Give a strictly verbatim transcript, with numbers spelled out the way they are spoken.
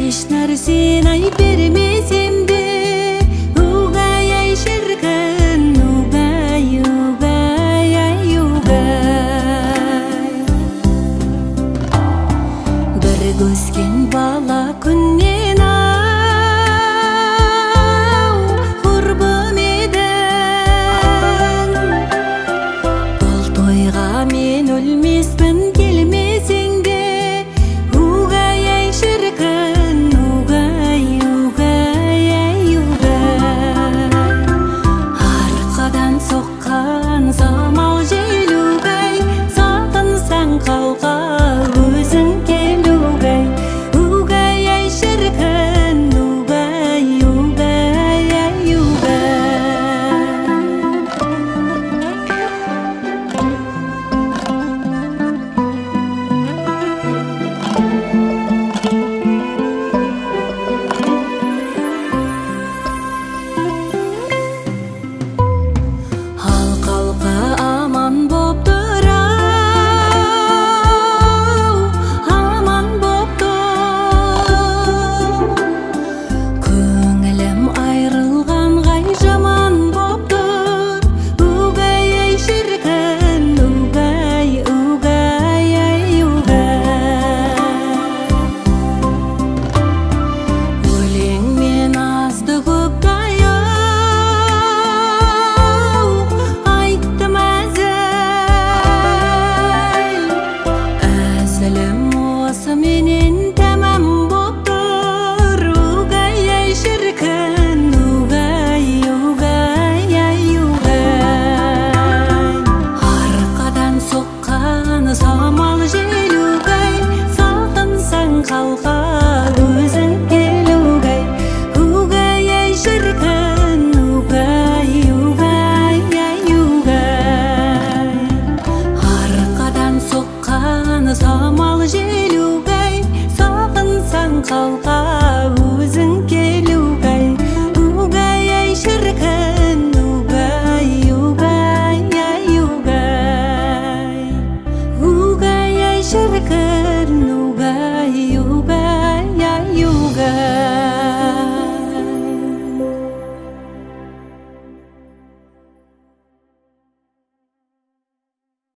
Еш нәрсен ай бермесем де, угай ай шіркін, угай, угай, ай угай. Бір көзген бала күннен ау, құрбым едің. Бұл тойға мен өлмеспін келмесең де, угай ай шіркін, угай, угай, ай угай. Арқадан соққан самал жел угай, сағынсаң қалқа өзің кел угай. Угай ай шіркін, угай, угай, ай угай. Ал қалқа аман боп тұр ау, аман боп тұр. Көңілім айрылған ғай жаман боп тұр. Угай ай шіркін, угай, угай, ай угай. Өлеңмен азды көпті аяу, айттым әзіл. Әзілім осы менен тәмам боп тұр. Угай ай шіркін, угай, угай, ай угай. Арқадан соққан самал жел угай, сағынсаң қалқа өзің кел угай. Угай ай шіркін, угай, угай, ай угай. Арқадан соққан самал жел угай, сағынсаң қалқа